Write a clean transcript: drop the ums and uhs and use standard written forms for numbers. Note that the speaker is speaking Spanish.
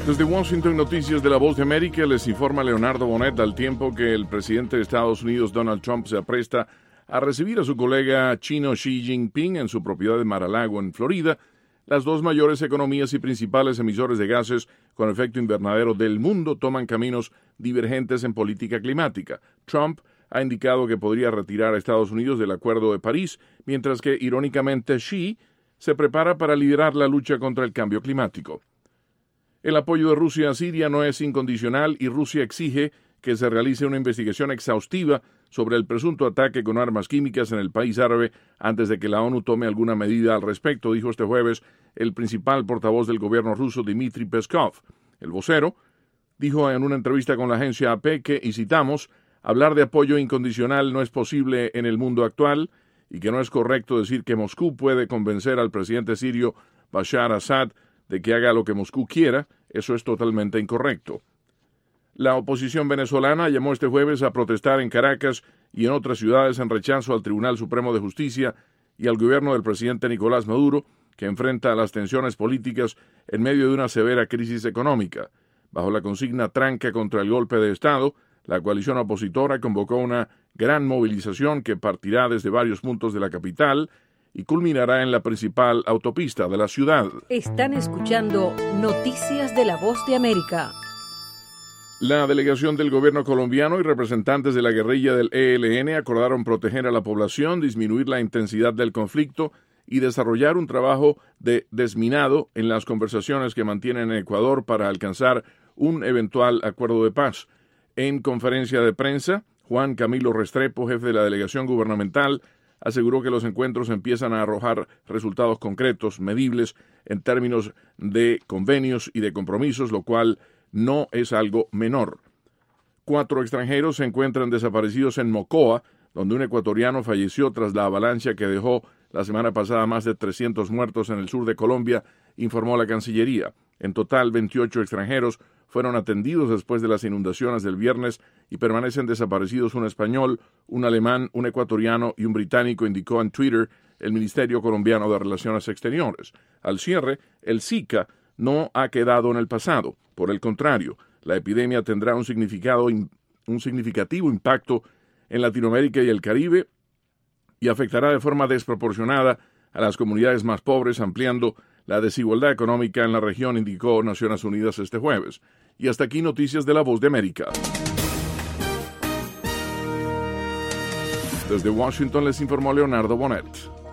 Desde Washington, Noticias de la Voz de América, les informa Leonardo Bonet, al tiempo que el presidente de Estados Unidos, Donald Trump, se apresta a recibir a su colega chino Xi Jinping en su propiedad de Mar-a-Lago, en Florida, las dos mayores economías y principales emisores de gases con efecto invernadero del mundo toman caminos divergentes en política climática. Trump ha indicado que podría retirar a Estados Unidos del Acuerdo de París, mientras que, irónicamente, Xi se prepara para liderar la lucha contra el cambio climático. El apoyo de Rusia a Siria no es incondicional y Rusia exige que se realice una investigación exhaustiva sobre el presunto ataque con armas químicas en el país árabe antes de que la ONU tome alguna medida al respecto, dijo este jueves el principal portavoz del gobierno ruso, Dmitry Peskov. El vocero dijo en una entrevista con la agencia AP que, y citamos, hablar de apoyo incondicional no es posible en el mundo actual y que no es correcto decir que Moscú puede convencer al presidente sirio Bashar Assad de que haga lo que Moscú quiera. Eso es totalmente incorrecto. La oposición venezolana llamó este jueves a protestar en Caracas y en otras ciudades en rechazo al Tribunal Supremo de Justicia y al gobierno del presidente Nicolás Maduro, que enfrenta las tensiones políticas en medio de una severa crisis económica. Bajo la consigna tranca contra el golpe de Estado, la coalición opositora convocó una gran movilización que partirá desde varios puntos de la capital y culminará en la principal autopista de la ciudad. Están escuchando Noticias de la Voz de América. La delegación del gobierno colombiano y representantes de la guerrilla del ELN acordaron proteger a la población, disminuir la intensidad del conflicto y desarrollar un trabajo de desminado en las conversaciones que mantienen en Ecuador para alcanzar un eventual acuerdo de paz. En conferencia de prensa, Juan Camilo Restrepo, jefe de la delegación gubernamental, aseguró que los encuentros empiezan a arrojar resultados concretos, medibles, en términos de convenios y de compromisos, lo cual no es algo menor. 4 extranjeros se encuentran desaparecidos en Mocoa, donde un ecuatoriano falleció tras la avalancha que dejó la semana pasada más de 300 muertos en el sur de Colombia, informó la Cancillería. En total, 28 extranjeros fueron atendidos después de las inundaciones del viernes y permanecen desaparecidos un español, un alemán, un ecuatoriano y un británico, indicó en Twitter el Ministerio Colombiano de Relaciones Exteriores. Al cierre, el Zika no ha quedado en el pasado. Por el contrario, la epidemia tendrá un significativo impacto en Latinoamérica y el Caribe y afectará de forma desproporcionada a las comunidades más pobres, ampliando la desigualdad económica en la región, indicó Naciones Unidas este jueves. Y hasta aquí Noticias de la Voz de América. Desde Washington les informó Leonardo Bonet.